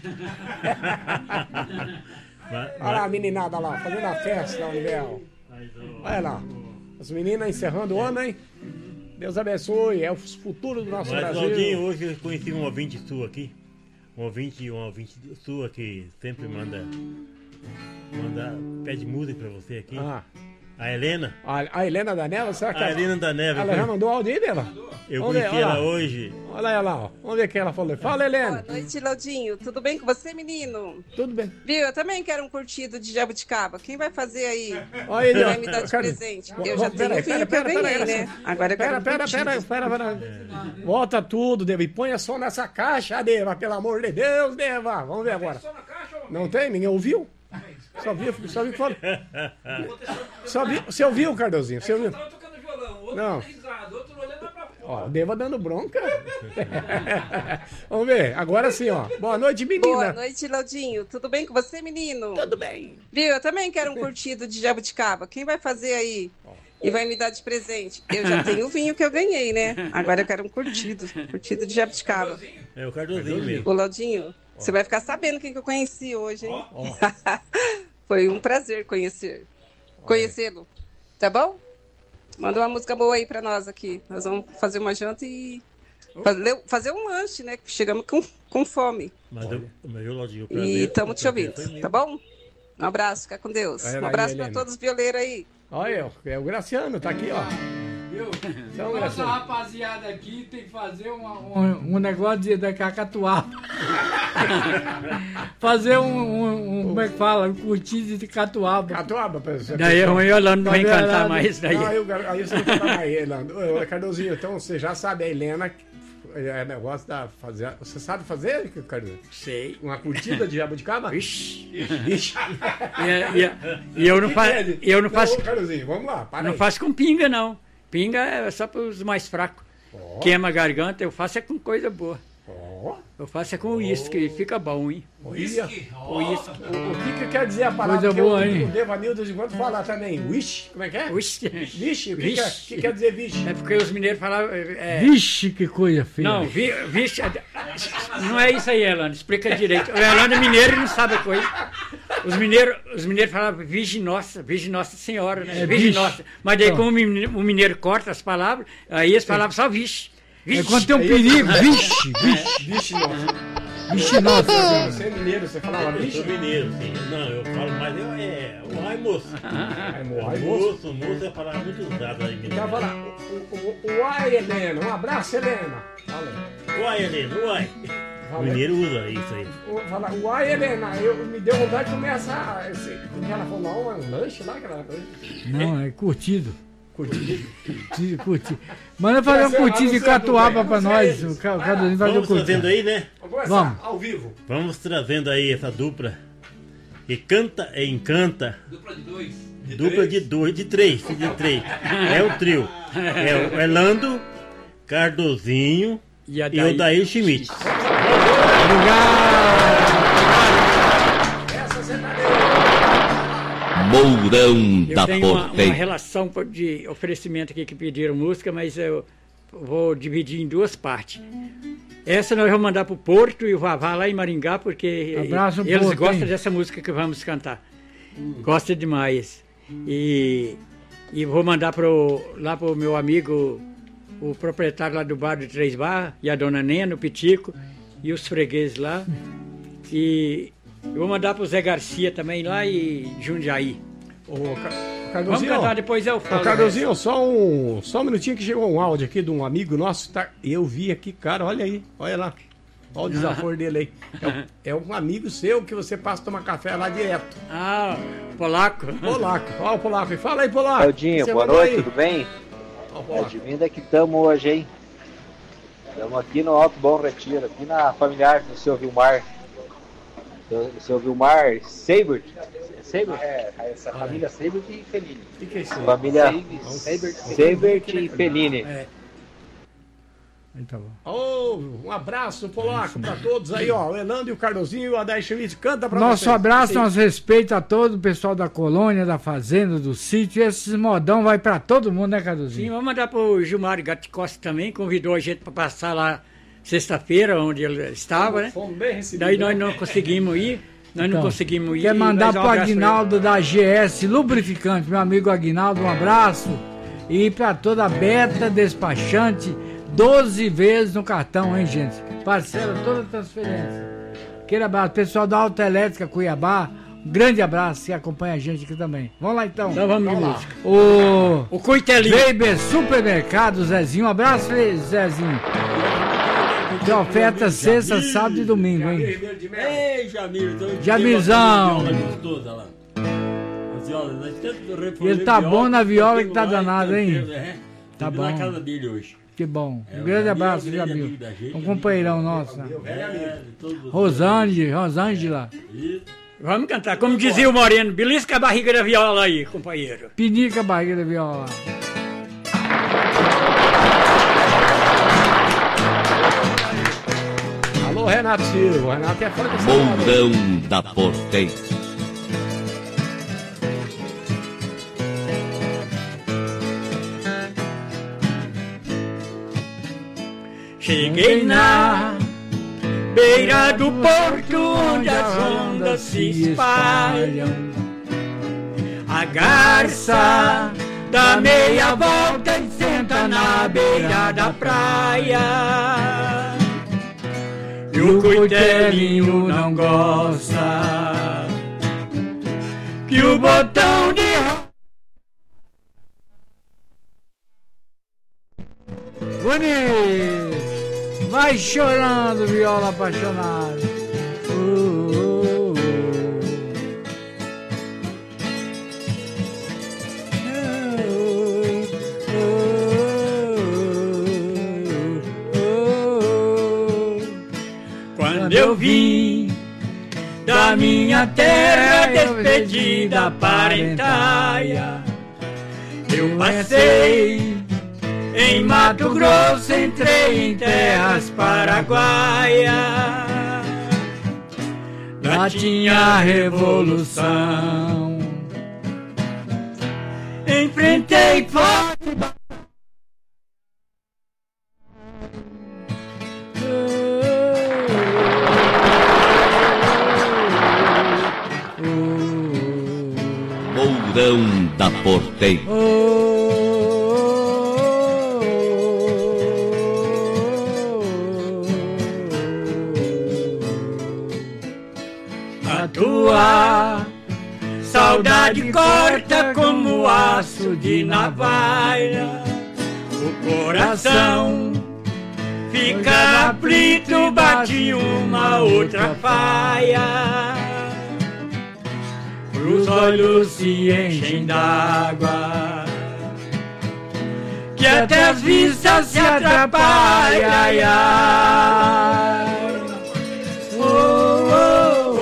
Mas- Olha lá a meninada lá, fazendo a festa lá, Univel. Olha lá. As meninas encerrando o ano, hein? Deus abençoe, é o futuro do nosso Mas, Brasil. Claudinho, hoje eu conheci um ouvinte sua aqui. Um ouvinte, um ouvinte sua que sempre manda, manda pede música pra você aqui. Ah. A Helena. A, a Helena da Neva, será que A ela- Helena da Neva. Ela já mandou áudio aí dela? Eu Vamos ver, conheci olha ela lá. hoje. Olha ela lá, ó. Vamos ver o que ela falou. Fala, Helena. Boa noite, Laudinho. Tudo bem com você, menino? Tudo bem. Viu? Eu também quero um curtido de jabuticaba. Quem vai fazer aí? Olha ele, ó. Vai me dar de Cara, presente. vamos- Eu já vamos- tenho pera o aí, vinho pera, que eu pera, ganhei, pera, né? Agora eu quero Pera, um pera, curtido. pera, pera, pera. Volta tudo, Deva. E ponha som nessa caixa, Deva, pelo amor de Deus, Deva. Vamos ver agora. Não tem? Ninguém ouviu? Só viu, só viu que falou. Só viu, você ouviu, Cardozinho? Você ouviu? Não. Ó, o Deva dando bronca. Vamos ver, agora sim, ó. Boa noite, menina. Boa noite, Laudinho. Tudo bem com você, menino? Tudo bem. Viu? Eu também quero um curtido de jabuticaba. Quem vai fazer aí? E vai me dar de presente. Eu já tenho o vinho que eu ganhei, né? Agora eu quero um curtido. Curtido de jabuticaba. É o Cardozinho mesmo. Ô, Laudinho, você vai ficar sabendo quem que eu conheci hoje, hein? Foi um prazer conhecer. Conhecê-lo. Tá bom? Manda uma música boa aí pra nós aqui. Nós vamos fazer uma janta e fazer, fazer um lanche, né? Chegamos com, com fome. Mas eu, mas eu, Laudinho, o E prazer- estamos te o prazer ouvindo, foi meu. tá bom? Um abraço, fica com Deus. Era Um aí, abraço pra Helena. todos os violeiros aí. Olha, é o Graciano, tá aqui, ó. Viu? Então, Nossa Graciano. rapaziada aqui tem que fazer uma- um, um negócio de, da cacatuaba. fazer um, um, um, como é que fala? Um curtido de catuaba. Catuaba, pessoal. Daí o Yolando não vai Tá cantar verdade. mais daí. Não, aí, o gar- aí você não canta mais, Yolando. Ô, Cardozinho, então você já sabe, a Helena é negócio da fazer. Você sabe fazer, Cardozinho? Sei. Uma curtida de jabuticaba? Ixi. Ixi. E, e- e eu não Que faço. pede? Eu não Então, faço. ô, Cardozinho, vamos lá, para Não aí. faço com pinga, não. Pinga é só para os mais fracos. Ó. Queima a garganta, eu faço é com coisa boa. Ó. Eu faço é com uísque, fica bom, hein? Uísque? O uísque. O, o que, que quer dizer a palavra Coisa que boa, o, hein? o Devanildo de quando fala também? Wish? Como é que é? Vixe. Vixe? O que, que, é- Vixe. que quer dizer vixe? É porque os mineiros falavam. É... Vixe, que coisa feia. Não, vi, vixe. Não é isso aí, Elano. Explica direito. O Elano é mineiro e não sabe a coisa. Os mineiros, os mineiros falavam Virgem Nossa, Virgem Nossa Senhora, né? É, Virgem vixe. Nossa. Mas daí, Então. como o mineiro, o mineiro corta as palavras, aí eles falavam só vixe. É quando tem um perigo. Vixe, vixe. Vixe, nossa. Vixe, nossa. Você é mineiro, você falava Eu vixe? sou mineiro, sim. Não, eu falo mais, eu, é, o ai moço. Ai, mo- Ai, ai, moço. moço, moço é a palavra muito usada aí, mineiro. Então, vai lá. O, o, o, uai, Helena. Um abraço, Helena. Fala aí. Uai, Helena, uai. O Valeu. mineiro usa isso aí. O- Fala, uai, Helena. Eu, me deu vontade de comer essa... Esse, como que ela falou? Um lanche lá? Que ela, Não, é curtido. Curtir. Curtir, curtir. Manda fazer um curtir de catuaba pra nós. O Cardozinho vai Vamos trazendo aí, né? Vamos. Ao vivo. Vamos trazendo aí essa dupla. Que canta e encanta. Dupla de dois. De dupla três. de dois, de três, de três. É o trio. É o Elando, Cardozinho e, e o Daí Schmidt. Mourão da Eu tenho uma, Porteira. uma relação de oferecimento aqui que pediram música, mas eu vou dividir em duas partes. Essa nós vamos mandar pro Porto e o Vavá lá em Maringá, porque Abraço, eles Porto, gostam hein? dessa música que vamos cantar. Hum. Gosta demais. E, e vou mandar pro, lá pro meu amigo, o proprietário lá do bar de Três Barras, e a dona Nena, o Pitico, e os fregueses lá. E eu vou mandar pro Zé Garcia também lá e Jundiaí. Ô, Cardozinho, vamos cantar, depois eu falo. Ô, Cardozinho, só um, só um minutinho que chegou um áudio aqui de um amigo nosso. Tá, eu vi aqui, cara, olha aí, olha lá. Olha o desaforo dele aí. É, um- é um amigo seu que você passa a tomar café lá direto. Ah, polaco. Polaco. Olha o polaco. E fala aí, polaco. Claudinho, Você boa mandou noite, aí? tudo bem? Ó, É polaco. de vinda que estamos hoje, hein? Estamos aqui no Alto Bom Retiro, aqui na familiar do seu Vilmar. Do seu Vilmar Seibert. Seibert? É, essa família Seibert e Fellini. O que, que é isso aí? Família Seibert Seibert e Fellini. É. Então, Ô, um abraço, polaco, pra todos aí, ó. O Elando e o Cardozinho e o Adair Schmidt. Canta pra nosso vocês. abraço, Sim. nosso respeito a todo o pessoal da colônia, da fazenda, do sítio. Esses modão vai pra todo mundo, né, Sim, Cardozinho? vamos mandar pro Gilmar Gatticosta também, convidou a gente para passar lá sexta-feira, onde ele estava, né? Fomos bem recebidos. Daí nós não conseguimos ir, nós Então, não conseguimos ir. Quer mandar mas um pro abraço pra ele. Aguinaldo da G S Lubrificante, meu amigo Aguinaldo, um abraço. E pra toda a Beta Despachante, doze vezes no cartão, hein, gente? Parcela toda a transferência. Aquele abraço, pessoal da Autoelétrica Cuiabá, um grande abraço que acompanha a gente aqui também. Vamos lá então. Então vamos de lá. música. O, o Coitelinho. Weber Supermercado, Zezinho. Um abraço, Zezinho. Tem oferta sexta, sábado e domingo, hein? Ei, Jamil, tô Jamilzão. viola gostosa lá. As violas, nós tanto refolhei Ele tá viola, bom na viola que tá temos lá, danado, hein? temos, é. Tá Tive na bom. casa dele hoje. Que bom. É, Um o grande Jamil abraço, é um grande Jamil. amigo da gente, Um companheirão nosso. né? É, todos os- Rosângela, Rosângela. Vamos cantar, como dizia o Moreno, belisca a barriga da viola aí, companheiro. Pinica a barriga da viola. Alô, Renato Silva. O Renato é fã desse Mourão da Porteira. Cheguei na beira do porto onde as ondas se espalham. A garça dá meia volta e senta na beira da praia. E o coitelinho não gosta que o botão de Bonito! Vai chorando, viola apaixonada. Uh, uh, uh. Quando eu vim da minha terra despedida parentaia, eu passei em Mato Grosso, entrei em terras paraguaias. Lá tinha revolução, enfrentei forte. Mourão da Porteira. A tua saudade corta como aço de navalha. O coração fica aflito, bate uma outra faia. Os olhos se enchem d'água que até as vistas se atrapalham. Ai, ai. Oh, oh,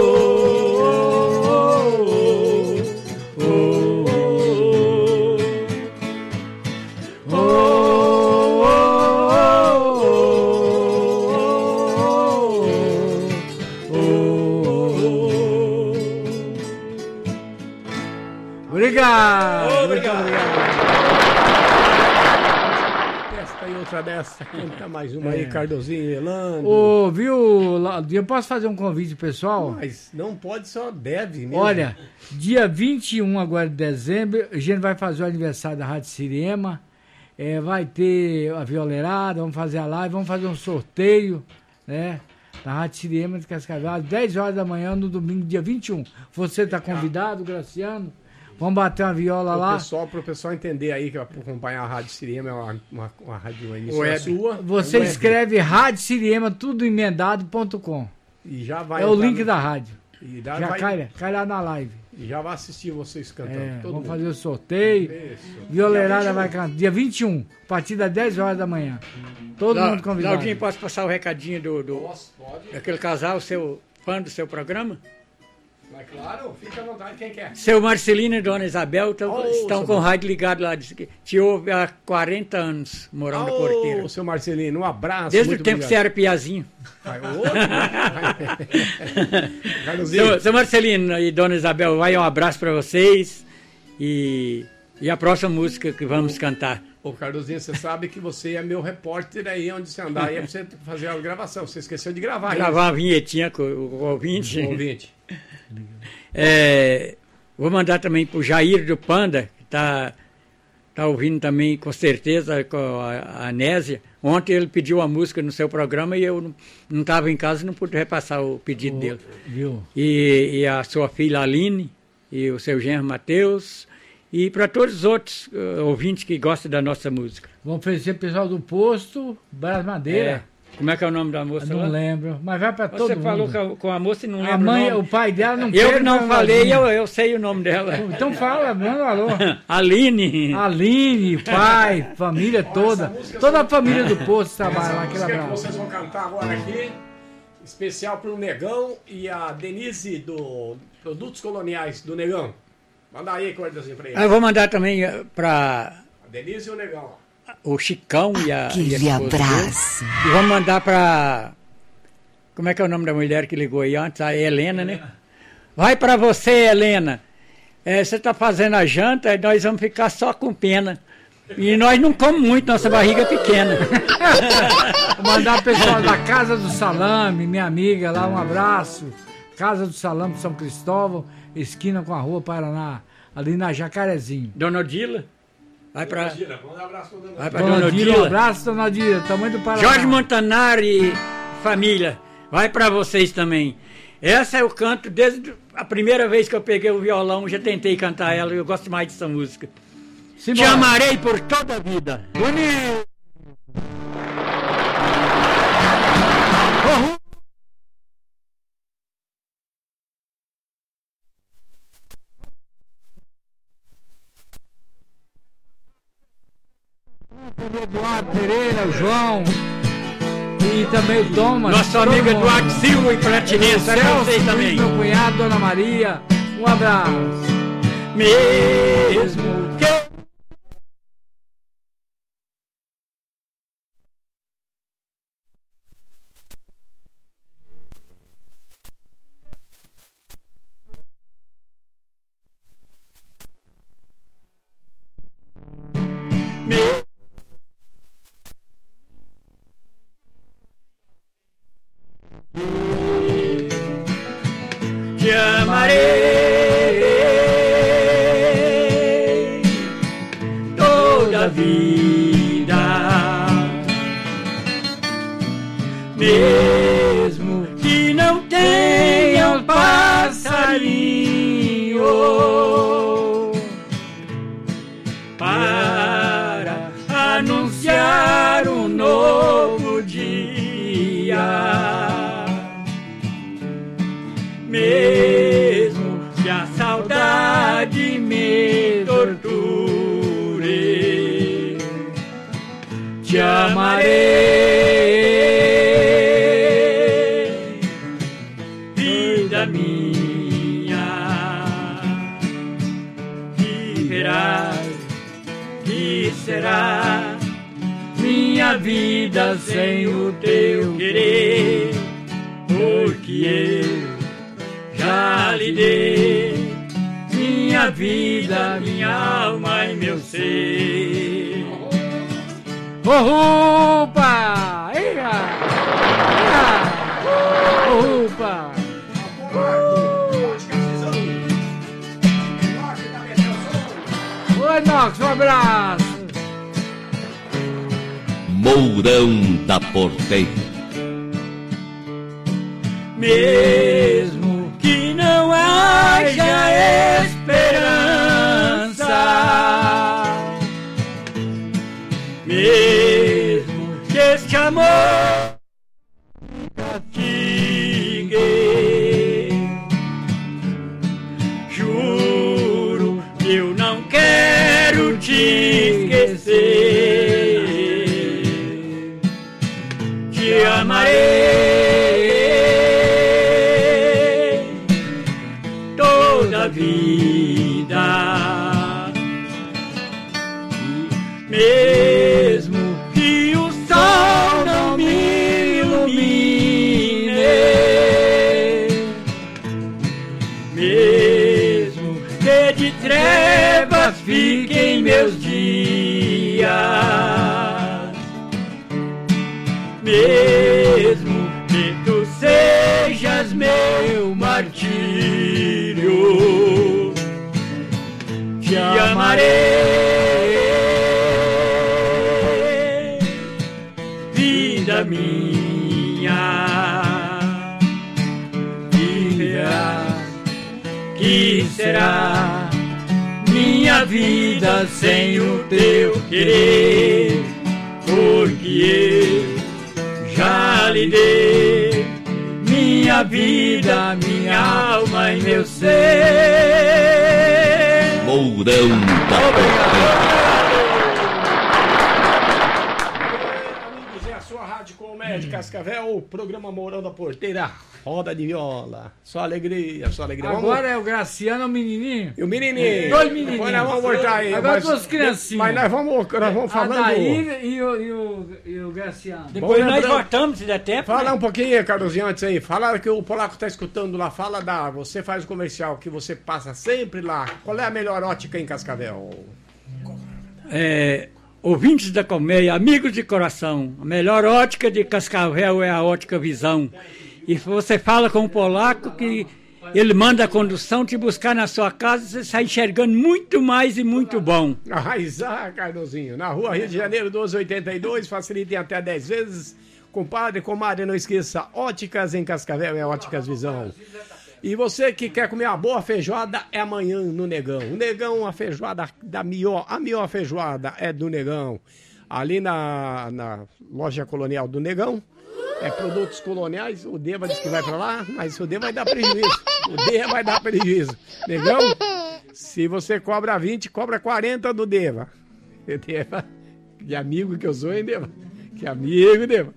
oh, oh, oh. Obrigado. Obrigado. Testa aí outra dessa. Canta mais uma aí, Cardozinho, Elando. Ô, viu, eu posso fazer um convite pessoal? Mas não pode, só deve mesmo. Olha, dia vinte e um agora de dezembro, a gente vai fazer o aniversário da Rádio Siriema. É, vai ter a violeirada, vamos fazer a live, vamos fazer um sorteio, né? Da Rádio Siriema de Cascavel, às dez horas da manhã, no domingo, dia vinte e um. Você está convidado, Graciano? Vamos bater uma viola Pro lá. Pessoal, para o pessoal entender aí, que para acompanhar a Rádio Siriema, é uma, uma, uma rádio uma emissora Web. sua. Você é escreve Rádio Siriema, tudo emendado ponto com. E já vai é o link no... da rádio. E dá, já vai... cai, cai lá na live. E já vai assistir vocês cantando. É, todo vamos mundo. fazer o sorteio. Isso. Violeirada vai cantar. Dia vinte e um, a partir das dez horas da manhã. Todo La, mundo convidado. Claudinho, posso passar o recadinho do, do Posso, pode. daquele casal, seu fã do seu programa? Mas claro, fica à vontade, quem quer. Seu Marcelino e Dona Isabel tão, Oh, estão com o rádio ligado lá. Diz que te ouve há quarenta anos morando na Ô, Porteira. seu Marcelino, um abraço. Desde muito o tempo que você obrigado. era piazinho. Vai, outro. Carlosinho. Seu, seu Marcelino e Dona Isabel, vai um abraço para vocês. E, e a próxima música que vamos cantar. Ô, Cardozinho, você sabe que você é meu repórter aí onde você andar. Aí é pra você fazer a gravação. Você esqueceu de gravar. Gravar uma vinhetinha com o, o ouvinte. O ouvinte. É, vou mandar também pro Jair do Panda, que tá, tá ouvindo também com certeza com a, a Anésia. Ontem ele pediu a música no seu programa e eu não estava em casa e não pude repassar o pedido Oh, dele. Viu? E, e a sua filha Aline e o seu genro Matheus e para todos os outros uh, ouvintes que gostam da nossa música. Vamos oferecer pro pessoal do posto Brás Madeira. É. Como é que é o nome da moça? Eu não lá? lembro, mas vai para todo Você mundo. falou com a, com a moça e não A lembra mãe, o nome. o pai dela não Eu quer que não falar falei, assim. eu, eu sei o nome dela. Então fala, manda um alô. Aline. Aline, pai, família toda. Toda a família do posto trabalha lá, aquele Essa música que abraço. vocês vão cantar agora aqui, especial pro Negão e a Denise do Produtos Coloniais do Negão. Manda aí, Cordazinho, pra eles. Eu vou mandar também para A Denise e o Negão. o Chicão e a, e a Aquele esposa abraço. dele. E vamos mandar para... Como é que é o nome da mulher que ligou aí antes? A Helena, né? Vai para você, Helena. É, você está fazendo a janta e nós vamos ficar só com pena. E nós não comemos muito, nossa barriga é pequena. Vou mandar o pessoal da Casa do Salame, minha amiga lá, um abraço. Casa do Salame, São Cristóvão, esquina com a Rua Paraná, ali na Jacarezinho. Dona Odila. Vai para Manda um abraço pra Dona Vai pra Dona Dona Odila, um Odila. abraço, Dona Odila, tamanho do Paraná. Jorge Montanari, família. Vai para vocês também. Essa eu canto desde a primeira vez que eu peguei o violão, já tentei cantar ela, eu gosto mais dessa música. Simbora. Te amarei por toda a vida. Bonito! Eduardo Pereira, o João e também o Thomas. Nosso todo amigo mundo. Eduardo Silva e Platinense, é pra Celso, vocês também. Meu cunhado, Dona Maria, um abraço. Mesmo que te amarei toda a vida, mesmo que não tenha um passarinho para anunciar um novo dia. Mesmo que a saudade me torture, te amarei, vida minha, que verás, que será minha vida sem o teu querer, porque eu já lhe dei minha vida, minha alma e meu ser. Opa! Eia! Opa! Oi, Nox, um abraço! Mourão da Porteira. Mesmo que não haja esperança, mesmo que este amor castigue, juro que eu não quero te esquecer, te amarei vida, mesmo que o sol não me ilumine, mesmo que de trevas fiquem meus dias, mesmo que tu sejas meu martírio, te amarei, vida minha, que verá, que será minha vida sem o teu querer, porque eu já lhe dei minha vida, minha alma e meu ser. Mourão da Porteira. Amigos, é a sua Rádio Comédia Cascavel, o programa Mourão da Porteira, roda de viola. Só alegria, só alegria. Agora vamos... é o Graciano, o menininho. E o menininho. Dois menininhos. Depois nós vamos voltar aí. Agora mas, duas criancinhas. Mas nós vamos, nós vamos falando... A Daí e o, e, o, e o Graciano. Depois nós voltamos, se der tempo. Fala né? um pouquinho, Carlosinho, antes aí. Fala que o Polaco tá escutando lá. Fala da... Você faz o comercial que você passa sempre lá. Qual é a melhor ótica em Cascavel? É... Ouvintes da colmeia, amigos de coração, a melhor ótica de Cascavel é a Ótica Visão. E você fala com o polaco que ele manda a condução te buscar na sua casa, você sai enxergando muito mais e muito bom. Ah, Cardozinho, na rua Rio de Janeiro, doze oitenta e dois, facilitem até dez vezes. Compadre, comadre, não esqueça, Óticas em Cascavel é Óticas Visão. E você que quer comer uma boa feijoada, é amanhã no Negão. O Negão, a feijoada da melhor, a melhor feijoada é do Negão. Ali na, na loja colonial do Negão, é produtos coloniais, o Deva diz que vai pra lá, mas o Deva vai dar prejuízo. O Deva vai dar prejuízo. Negão, se você cobra vinte, cobra quarenta do Deva. Deva, que amigo que eu sou, hein, Deva? Que amigo, Deva.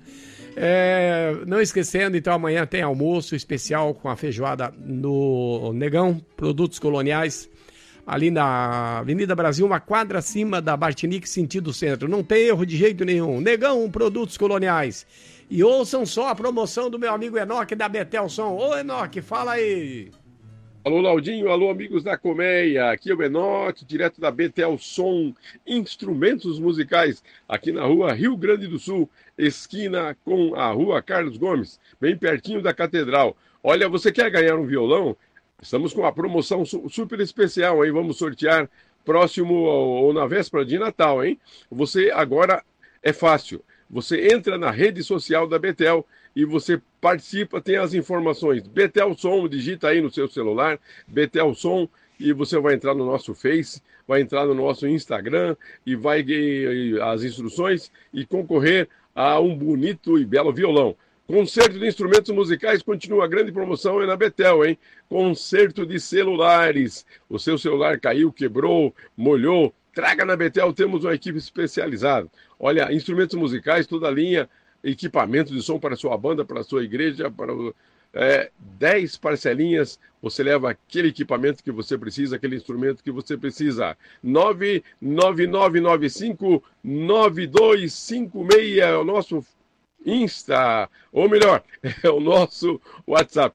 É, não esquecendo, então amanhã tem almoço especial com a feijoada no Negão, produtos coloniais, ali na Avenida Brasil, uma quadra acima da Bartinique, sentido centro. Não tem erro de jeito nenhum. Negão, produtos coloniais. E ouçam só a promoção do meu amigo Enoque da Betel Som. Ô Enoque, fala aí. Alô, Laudinho, alô, amigos da Colmeia, aqui é o Enoque, direto da Betel Som, instrumentos musicais, aqui na rua Rio Grande do Sul, esquina com a rua Carlos Gomes, bem pertinho da Catedral. Olha, você quer ganhar um violão? Estamos com uma promoção super especial, hein? Vamos sortear próximo ou na véspera de Natal, hein? Você agora é fácil, você entra na rede social da Betel e você participa, tem as informações. Betel Som, digita aí no seu celular, Betel Som, e você vai entrar no nosso Face, vai entrar no nosso Instagram e vai e, as instruções e concorrer a um bonito e belo violão. Concerto de instrumentos musicais continua a grande promoção é na Betel, hein? Concerto de celulares. O seu celular caiu, quebrou, molhou, traga na Betel, temos uma equipe especializada. Olha, instrumentos musicais, toda a linha, equipamentos de som para a sua banda, para a sua igreja, para o, é, dez parcelinhas, você leva aquele equipamento que você precisa, aquele instrumento que você precisa. nove nove nove nove cinco nove dois cinco seis é o nosso Insta, ou melhor, é o nosso WhatsApp.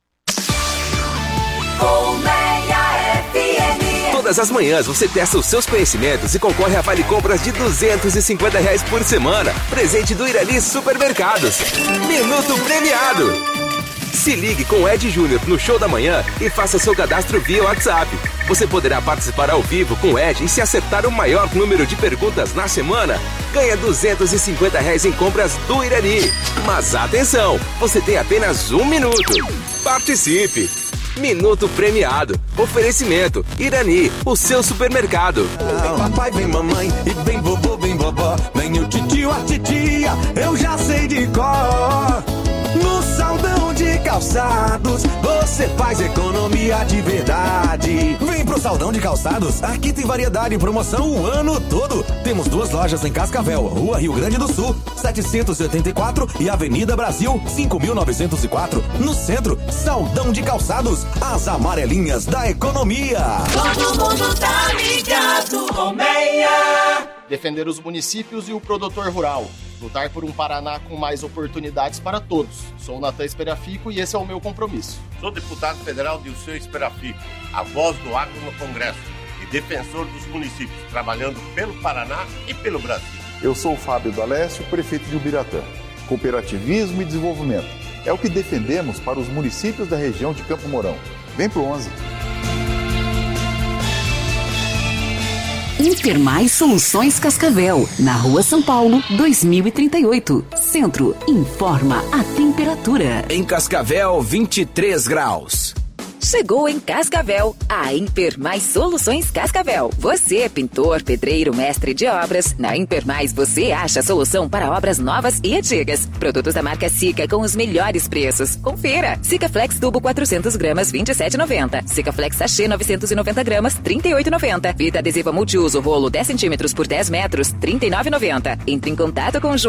Colmeia F M. Todas as manhãs você testa os seus conhecimentos e concorre a vale compras de duzentos e cinquenta reais por semana. Presente do Irani Supermercados. Minuto premiado. Se ligue com o Ed Júnior no Show da Manhã e faça seu cadastro via WhatsApp. Você poderá participar ao vivo com o Ed e se acertar o maior número de perguntas na semana, ganha duzentos e cinquenta reais em compras do Irani. Mas atenção, você tem apenas um minuto. Participe! Minuto premiado. Oferecimento Irani, o seu supermercado. Vem papai, vem mamãe, e vem vovô, vem vovó. Vem o titio, a titia, eu já sei de cor. No Saldão de Calçados, você faz economia de verdade. Vem pro Saldão de Calçados, aqui tem variedade e promoção o ano todo. Temos duas lojas em Cascavel, Rua Rio Grande do Sul, setecentos e oitenta e quatro e Avenida Brasil, cinco mil novecentos e quatro. No centro, Saldão de Calçados, as amarelinhas da economia. Todo mundo tá ligado, Colmeia. Defender os municípios e o produtor rural. Lutar por um Paraná com mais oportunidades para todos. Sou Natan Esperafico e esse é o meu compromisso. Sou deputado federal de Ilceu Esperafico, a voz do agro no Congresso e defensor dos municípios, trabalhando pelo Paraná e pelo Brasil. Eu sou o Fábio D'Alessio, prefeito de Ubiratã. Cooperativismo e desenvolvimento. É o que defendemos para os municípios da região de Campo Mourão. Vem pro onze. Intermais Soluções Cascavel, na Rua São Paulo, dois mil e trinta e oito. Centro, informa a temperatura. Em Cascavel, vinte e três graus. Chegou em Cascavel, a Impermais Soluções Cascavel. Você é pintor, pedreiro, mestre de obras. Na Impermais você acha a solução para obras novas e antigas. Produtos da marca Sica com os melhores preços. Confira. Sica Flex Tubo quatrocentos gramas, vinte e sete reais e noventa centavos. Sica Flex Sachê novecentos e noventa gramas, trinta e oito reais e noventa centavos. Fita adesiva multiuso rolo dez centímetros por dez metros, trinta e nove reais e noventa centavos. Entre em contato com o